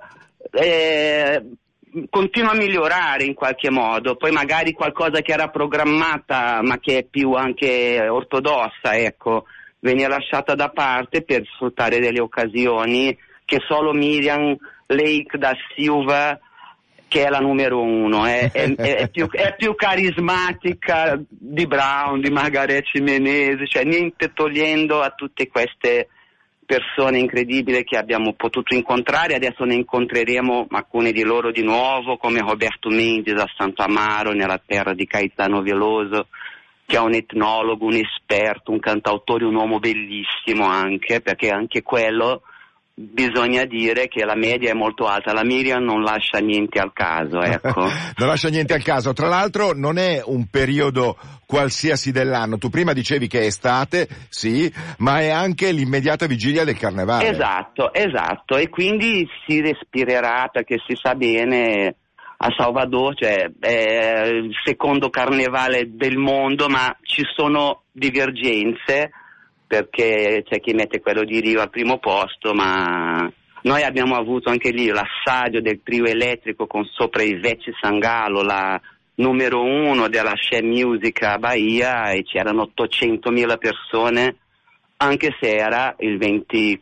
S18: continua a migliorare in qualche modo, poi magari qualcosa che era programmata ma che è più anche ortodossa, ecco, viene lasciata da parte per sfruttare delle occasioni che solo Miriam Lake da Silva, che è la numero uno, è più carismatica di Brown, di Margaret Menezes, cioè niente togliendo a tutte queste persone incredibili che abbiamo potuto incontrare. Adesso ne incontreremo alcune di loro di nuovo, come Roberto Mendes a Santo Amaro, nella terra di Caetano Veloso, che è un etnologo, un esperto, un cantautore, un uomo bellissimo anche, perché anche quello bisogna dire che la media è molto alta, la Miriam non lascia niente al caso, ecco.
S1: Non lascia niente al caso, tra l'altro non è un periodo qualsiasi dell'anno, tu prima dicevi che è estate, sì, ma è anche l'immediata vigilia del carnevale.
S18: Esatto, e quindi si respirerà, perché si sa bene, a Salvador, cioè è il secondo carnevale del mondo, ma ci sono divergenze, perché c'è chi mette quello di Rio al primo posto, ma noi abbiamo avuto anche lì l'assaggio del trio elettrico con sopra Ivete Sangalo, la numero uno della She Music a Bahia, e c'erano 800.000 persone, anche se era il 26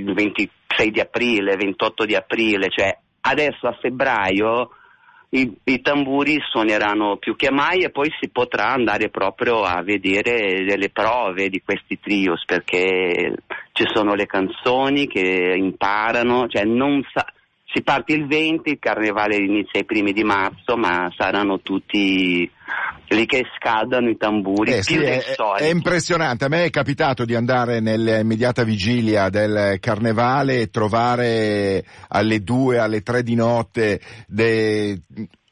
S18: di aprile, 28 di aprile, cioè adesso a febbraio i tamburi suoneranno più che mai, e poi si potrà andare proprio a vedere delle prove di questi trios, perché ci sono le canzoni che imparano, cioè si parte il 20, il carnevale inizia i primi di marzo, ma saranno tutti lì che scaldano i tamburi più
S1: sì,
S18: del solito.
S1: È impressionante, a me è capitato di andare nell'immediata vigilia del carnevale e trovare alle 2, alle 3 di notte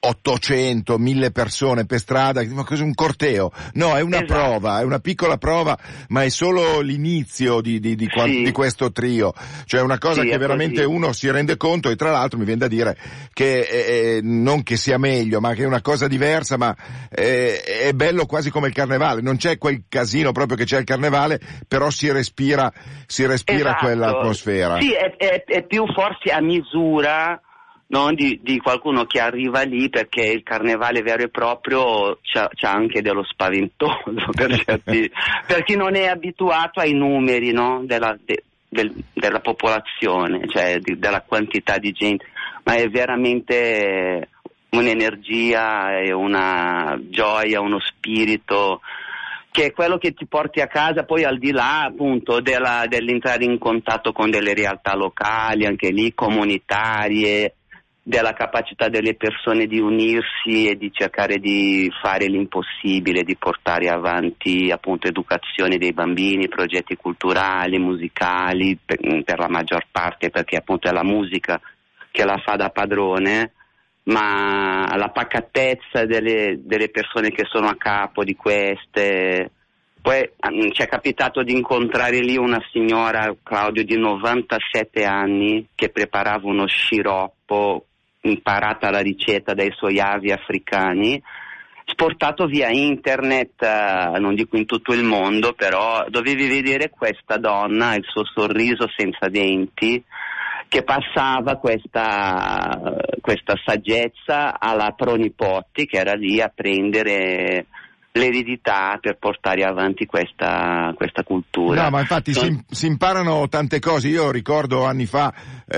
S1: 800, 1000 persone per strada, ma cos'è un corteo? No, è una prova, è una piccola prova, ma è solo l'inizio di questo trio, cioè una cosa che veramente uno si rende conto, e tra l'altro mi viene da dire che non che sia meglio, ma che è una cosa diversa, ma è bello quasi come il carnevale, non c'è quel casino proprio che c'è il carnevale, però si respira quell'atmosfera.
S18: Sì, è più forse a misura, no, di qualcuno che arriva lì, perché il carnevale vero e proprio c'ha anche dello spaventoso per chi non è abituato ai numeri, no, della popolazione, cioè della quantità di gente, ma è veramente un'energia e una gioia, uno spirito che è quello che ti porti a casa, poi al di là appunto dell'entrare in contatto con delle realtà locali, anche lì comunitarie, della capacità delle persone di unirsi e di cercare di fare l'impossibile, di portare avanti appunto educazione dei bambini, progetti culturali, musicali, per la maggior parte, perché appunto è la musica che la fa da padrone, ma la pacatezza delle persone che sono a capo di queste. Poi ci è capitato di incontrare lì una signora, Claudio, di 97 anni, che preparava uno sciroppo, imparata la ricetta dai suoi avi africani, sportato via internet, non dico in tutto il mondo, però dovevi vedere questa donna, il suo sorriso senza denti, che passava questa saggezza alla pronipoti, che era lì a prendere l'eredità per portare avanti questa cultura.
S1: No, ma infatti si imparano tante cose. Io ricordo anni fa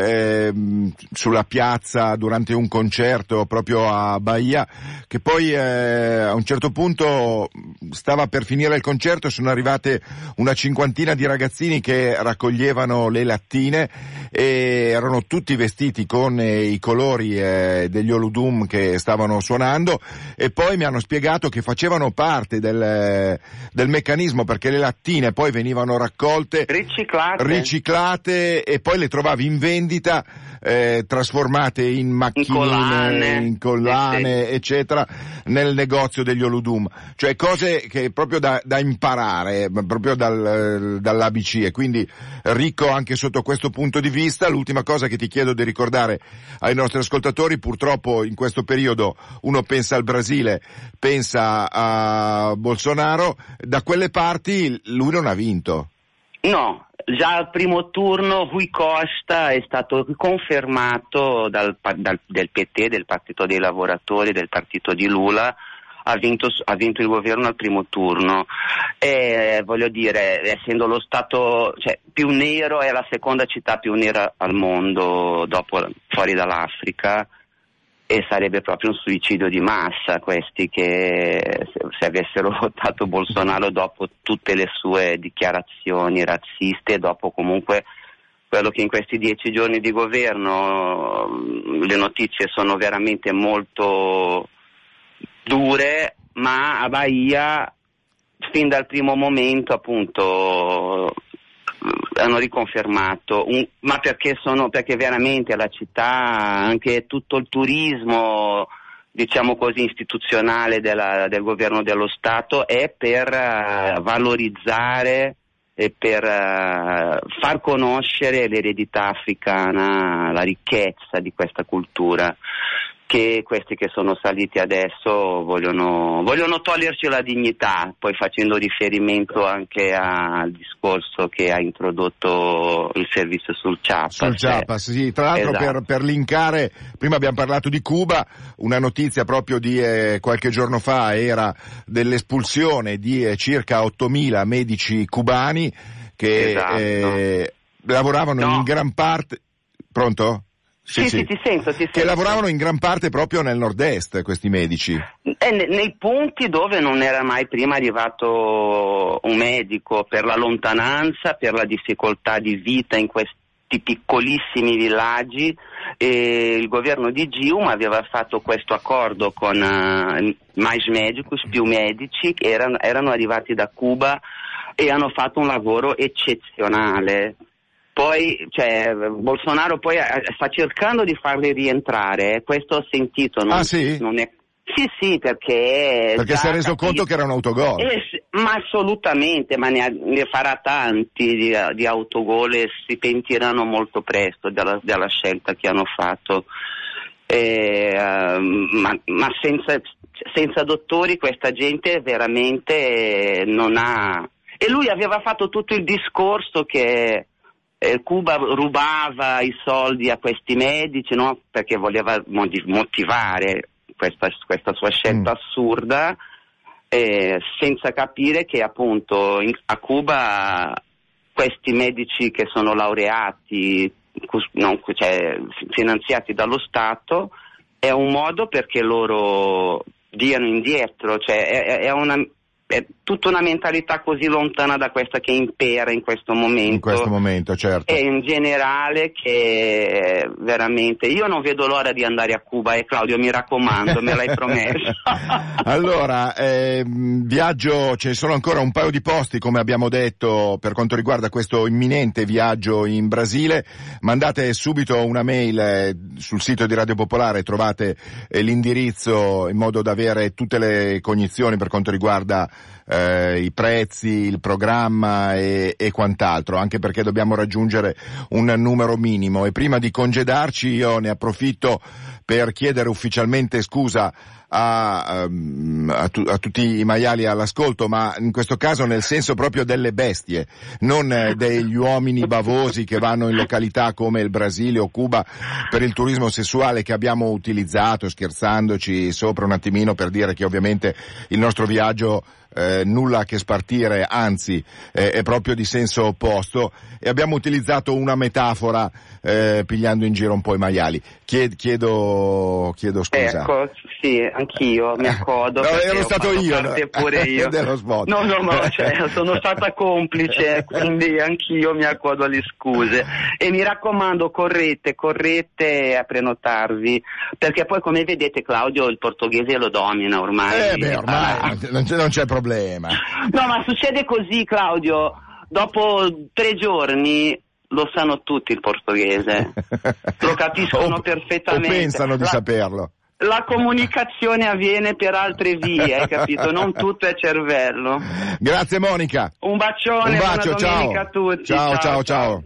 S1: sulla piazza durante un concerto proprio a Bahia, che poi a un certo punto stava per finire il concerto, sono arrivate una cinquantina di ragazzini che raccoglievano le lattine e erano tutti vestiti con i colori degli Oludum che stavano suonando, e poi mi hanno spiegato che facevano parte del meccanismo, perché le lattine poi venivano raccolte, riciclate e poi le trovavi in vendita trasformate in macchinine, in collane, eccetera, nel negozio degli Oludum, cioè cose che proprio da imparare proprio dall'ABC, e quindi ricco anche sotto questo punto di vista. L'ultima cosa che ti chiedo di ricordare ai nostri ascoltatori: purtroppo in questo periodo uno pensa al Brasile, pensa a Bolsonaro, da quelle parti lui non ha vinto.
S18: No, già al primo turno Rui Costa è stato confermato del PT, del Partito dei Lavoratori, del partito di Lula. Ha vinto il governo al primo turno, e voglio dire, essendo lo stato più nero, è la seconda città più nera al mondo fuori dall'Africa, e sarebbe proprio un suicidio di massa questi che se avessero votato Bolsonaro dopo tutte le sue dichiarazioni razziste, dopo comunque quello che in questi 10 giorni di governo le notizie sono veramente molto dure, ma a Bahia fin dal primo momento appunto hanno riconfermato, ma perché veramente la città, anche tutto il turismo, diciamo così, istituzionale del governo dello Stato è per valorizzare e per far conoscere l'eredità africana, la ricchezza di questa cultura, che questi che sono saliti adesso vogliono toglierci la dignità, poi facendo riferimento anche al discorso che ha introdotto il servizio sul Chiapas.
S1: Sul Chiapas, sì. Tra l'altro, esatto. per linkare, prima abbiamo parlato di Cuba, una notizia proprio di qualche giorno fa era dell'espulsione di circa 8.000 medici cubani che esatto. Lavoravano in gran parte... Pronto? Sì,
S18: ti sento.
S1: Che lavoravano in gran parte proprio nel nord-est, questi medici.
S18: Nei punti dove non era mai prima arrivato un medico, per la lontananza, per la difficoltà di vita in questi piccolissimi villaggi, e il governo di Dilma aveva fatto questo accordo con mais médicos, più medici, che erano arrivati da Cuba e hanno fatto un lavoro eccezionale. Poi, Bolsonaro poi sta cercando di farli rientrare, questo ho sentito. Non è... Sì, perché si è reso conto che era un autogol. Ma assolutamente, ma ne farà tanti di autogol e si pentiranno molto presto della scelta che hanno fatto. Ma senza dottori questa gente veramente non ha... E lui aveva fatto tutto il discorso che Cuba rubava i soldi a questi medici, no? Perché voleva motivare questa sua scelta assurda, senza capire che appunto a Cuba questi medici che sono laureati, finanziati dallo Stato, è un modo perché loro diano indietro, è tutta una mentalità così lontana da questa che impera in questo momento.
S1: In questo momento, certo.
S18: E in generale che veramente io non vedo l'ora di andare a Cuba, Claudio, mi raccomando, me l'hai promesso.
S1: Allora, viaggio, ce ne sono ancora un paio di posti, come abbiamo detto, per quanto riguarda questo imminente viaggio in Brasile. Mandate subito una mail sul sito di Radio Popolare, trovate l'indirizzo in modo da avere tutte le cognizioni per quanto riguarda i prezzi, il programma e quant'altro, anche perché dobbiamo raggiungere un numero minimo. E prima di congedarci io ne approfitto per chiedere ufficialmente scusa a tutti i maiali all'ascolto, ma in questo caso nel senso proprio delle bestie, non degli uomini bavosi che vanno in località come il Brasile o Cuba per il turismo sessuale, che abbiamo utilizzato scherzandoci sopra un attimino per dire che ovviamente il nostro viaggio nulla a che spartire, anzi è proprio di senso opposto, e abbiamo utilizzato una metafora pigliando in giro un po' i maiali. Chiedo scusa.
S18: Ecco, sì, anch'io mi accodo.
S1: No, ero stato io,
S18: pure io.
S1: Dello spot.
S18: No, sono stata complice, quindi anch'io mi accodo alle scuse. E mi raccomando, correte a prenotarvi, perché poi, come vedete, Claudio il portoghese lo domina ormai.
S1: Ormai non c'è problema.
S18: No, ma succede così, Claudio, dopo 3 giorni lo sanno tutti il portoghese, lo capiscono perfettamente.
S1: O pensano di saperlo.
S18: La comunicazione avviene per altre vie, hai capito? Non tutto è cervello.
S1: Grazie Monica.
S18: Un bacione,
S1: un bacio,
S18: buona domenica a tutti.
S1: Ciao.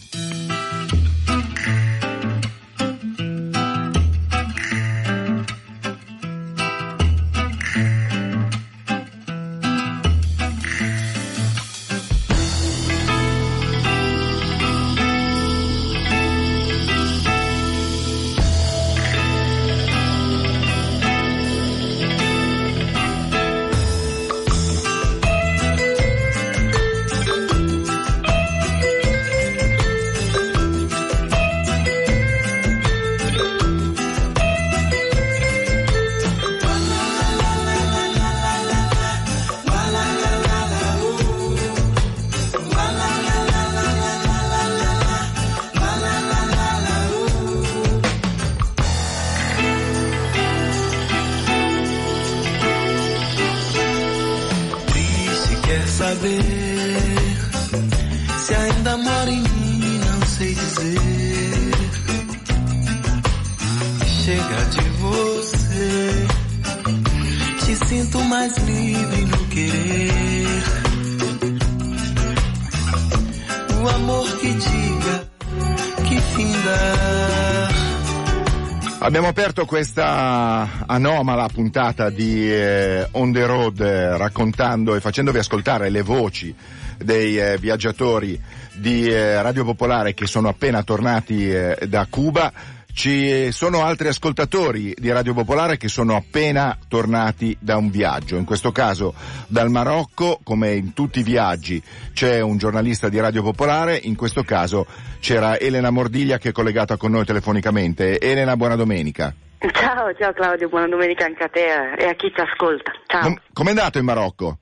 S17: Se ainda mora em mim, não sei dizer. Chega de você, te sinto mais livre no querer. O amor que diga que finda.
S1: Abbiamo aperto questa anomala puntata di On the Road raccontando e facendovi ascoltare le voci dei viaggiatori di Radio Popolare che sono appena tornati da Cuba. Ci sono altri ascoltatori di Radio Popolare che sono appena tornati da un viaggio, in questo caso dal Marocco. Come in tutti i viaggi c'è un giornalista di Radio Popolare, in questo caso c'era Elena Mordiglia che è collegata con noi telefonicamente. Elena, buona domenica.
S19: Ciao Claudio, buona domenica anche a te e a chi ci ascolta. Ciao.
S1: Com'è andato in Marocco?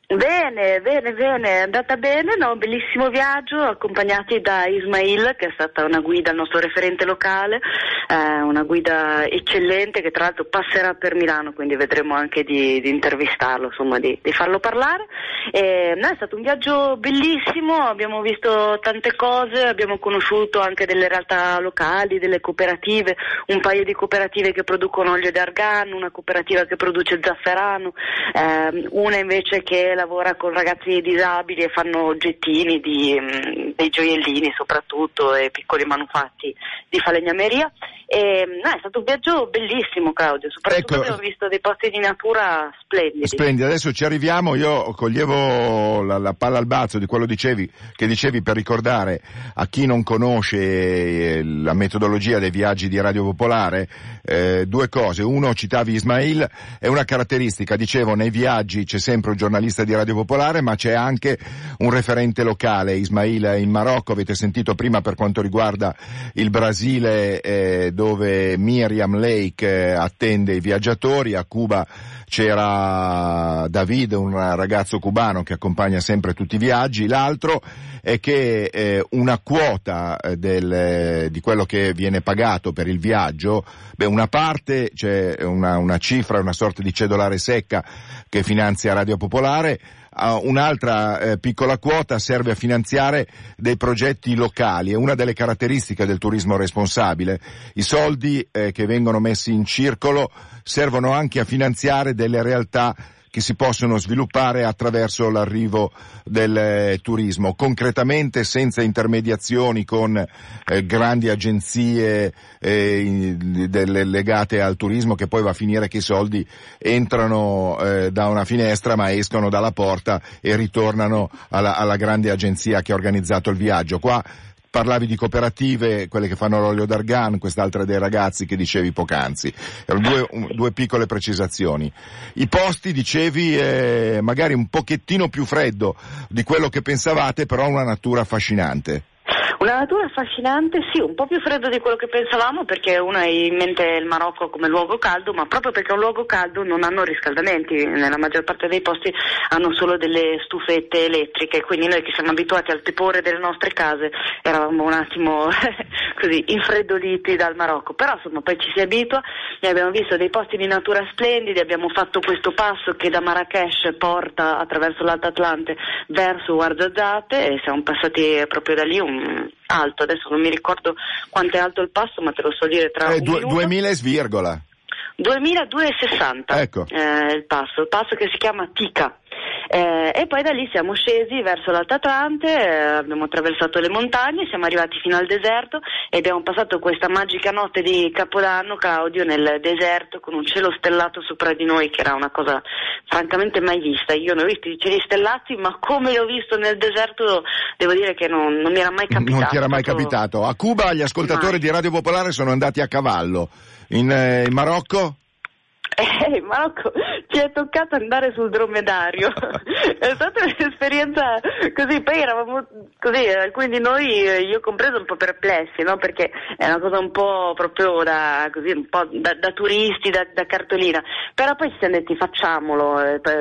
S19: Bene, è andata bene, no? Un bellissimo viaggio, accompagnati da Ismail, che è stata una guida, il nostro referente locale, una guida eccellente che tra l'altro passerà per Milano, quindi vedremo anche di intervistarlo, insomma di farlo parlare. È stato un viaggio bellissimo, abbiamo visto tante cose, abbiamo conosciuto anche delle realtà locali, delle cooperative, un paio di cooperative che producono olio d'argan, una cooperativa che produce zafferano, una invece che lavora con ragazzi disabili e fanno oggettini dei gioiellini soprattutto e piccoli manufatti di falegnameria. È stato un viaggio bellissimo, Claudio, soprattutto abbiamo visto dei posti di natura splendidi.
S1: Adesso ci arriviamo, io coglievo la palla al balzo di quello che dicevi per ricordare a chi non conosce la metodologia dei viaggi di Radio Popolare, due cose. Uno, citavi Ismail, è una caratteristica, dicevo, nei viaggi c'è sempre un giornalista di Radio Popolare, ma c'è anche un referente locale. Ismail è in Marocco, avete sentito prima per quanto riguarda il Brasile, dove Miriam Lake attende i viaggiatori. A Cuba c'era David, un ragazzo cubano che accompagna sempre tutti i viaggi. L'altro è che una quota di quello che viene pagato per il viaggio, una parte c'è una cifra, una sorta di cedolare secca che finanzia Radio Popolare, un'altra piccola quota serve a finanziare dei progetti locali. È una delle caratteristiche del turismo responsabile. I soldi che vengono messi in circolo servono anche a finanziare delle realtà che si possono sviluppare attraverso l'arrivo del turismo, concretamente senza intermediazioni con grandi agenzie legate al turismo, che poi va a finire che i soldi entrano da una finestra ma escono dalla porta e ritornano alla grande agenzia che ha organizzato il viaggio. Qua parlavi di cooperative, quelle che fanno l'olio d'argan, quest'altra dei ragazzi che dicevi poc'anzi. Erano due piccole precisazioni. I posti, dicevi, magari un pochettino più freddo di quello che pensavate, però una natura affascinante.
S19: Una natura affascinante, sì, un po' più freddo di quello che pensavamo, perché uno ha in mente il Marocco come luogo caldo, ma proprio perché è un luogo caldo non hanno riscaldamenti, nella maggior parte dei posti hanno solo delle stufette elettriche, quindi noi che siamo abituati al tepore delle nostre case eravamo un attimo così infreddoliti dal Marocco, però insomma poi ci si abitua e abbiamo visto dei posti di natura splendidi. Abbiamo fatto questo passo che da Marrakech porta attraverso l'Alto Atlante verso Ouarzazate e siamo passati proprio da lì alto, adesso non mi ricordo quanto è alto il passo, ma te lo so dire tra un minuto.
S1: 2000 e svirgola.
S19: 2260,
S1: ecco.
S19: Il passo che si chiama Tika. E poi da lì siamo scesi verso l'Alto Atlante, abbiamo attraversato le montagne, siamo arrivati fino al deserto e abbiamo passato questa magica notte di Capodanno, Claudio, nel deserto con un cielo stellato sopra di noi, che era una cosa francamente mai vista. Io ne ho visti i cieli stellati, ma come li ho visto nel deserto devo dire che non mi era mai capitato.
S1: Non ti era mai capitato. A Cuba gli ascoltatori di Radio Popolare sono andati a cavallo. In Marocco?
S19: In Marocco ci è toccato andare sul dromedario. È stata un'esperienza così, poi eravamo così, alcuni di noi, io compreso, un po' perplessi, no? Perché è una cosa un po' proprio da turisti, da cartolina, però poi ci siamo detti facciamo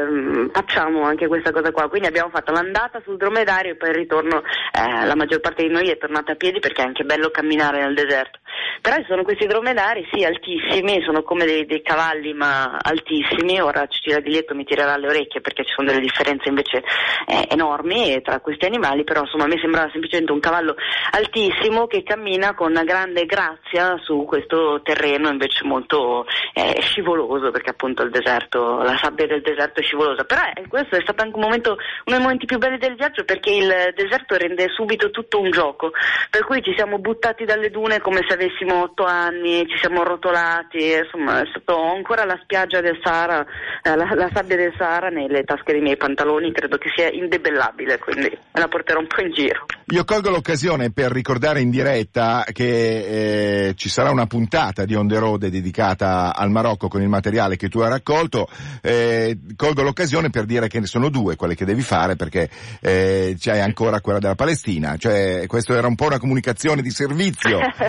S19: anche questa cosa qua, quindi abbiamo fatto l'andata sul dromedario e poi il ritorno, la maggior parte di noi è tornata a piedi perché è anche bello camminare nel deserto. Però ci sono questi dromedari, sì, altissimi, sono come dei cavalli ma altissimi. Ora Cecilia Di Lieto mi tirerà le orecchie perché ci sono delle differenze invece enormi tra questi animali, però insomma a me sembrava semplicemente un cavallo altissimo che cammina con una grande grazia su questo terreno invece molto scivoloso, perché appunto il deserto, la sabbia del deserto è scivolosa. Però questo è stato anche uno dei momenti più belli del viaggio, perché il deserto rende subito tutto un gioco, per cui ci siamo buttati dalle dune come se avessimo 8 anni, ci siamo rotolati, insomma è stato ancora la spiaggia del Sahara, la sabbia del Sahara nelle tasche dei miei pantaloni, credo che sia indebellabile, quindi me la porterò un po' in giro.
S1: Io colgo l'occasione per ricordare in diretta che ci sarà una puntata di On The Road dedicata al Marocco con il materiale che tu hai raccolto. Colgo l'occasione per dire che ne sono due quelle che devi fare, perché c'è ancora quella della Palestina, cioè questo era un po' una comunicazione di servizio, ma che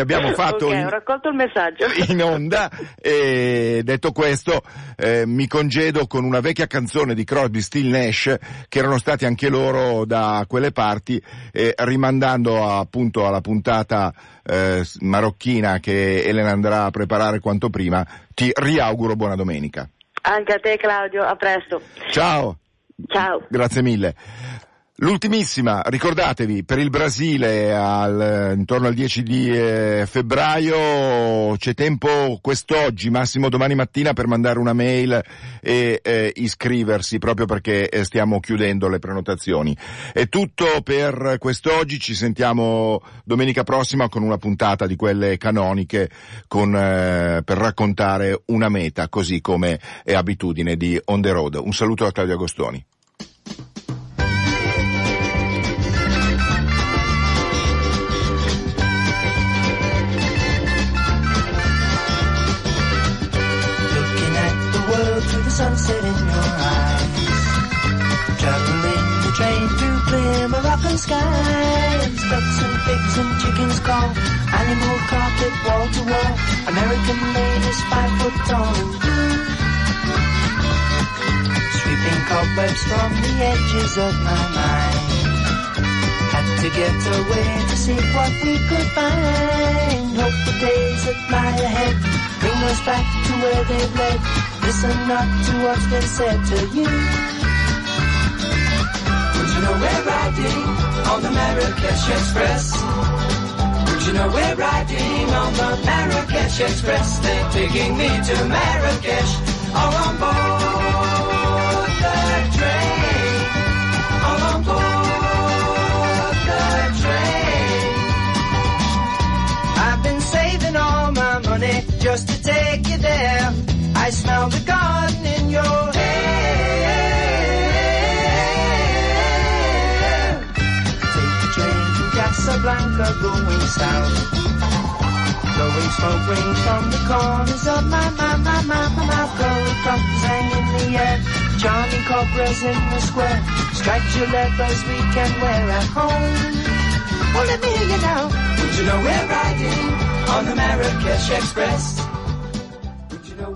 S1: abbiamo fatto
S19: ho raccolto il messaggio
S1: in onda. E detto questo, mi congedo con una vecchia canzone di Crosby, Still Nash, che erano stati anche loro da quelle parti, rimandando appunto alla puntata marocchina che Elena andrà a preparare quanto prima. Ti riauguro buona domenica.
S19: Anche a te, Claudio, a presto.
S1: Ciao. Grazie mille. L'ultimissima, ricordatevi, per il Brasile intorno al 10 di febbraio c'è tempo quest'oggi, massimo domani mattina, per mandare una mail e iscriversi, proprio perché stiamo chiudendo le prenotazioni. È tutto per quest'oggi, ci sentiamo domenica prossima con una puntata di quelle canoniche per raccontare una meta, così come è abitudine di On The Road. Un saluto da Claudio Agostoni.
S17: Sunset in your eyes, traveling the train through clear Moroccan skies. Ducks and pigs and chickens call, animal carpet wall to wall. American made is 5 foot tall and blue, sweeping cobwebs from the edges of my mind. Had to get away to see what we could find. Hope the days that lie ahead bring us back to where they've led. Listen not to what's been said to you. Don't you know we're riding on the Marrakesh Express? Don't you know we're riding on the Marrakesh Express? They're taking me to Marrakesh, all on board the train, all on board the train. I've been saving all my money just to take you there. I smell the garden in your hair. Take the train to Casablanca going south. Blowing smoke rings from the corners of my mouth. Gold buttons hang in the air, charming cobras in the square. Striped leathers we can wear at home. Well, let me hear you now. Don't you know we're riding on the Marrakesh Express?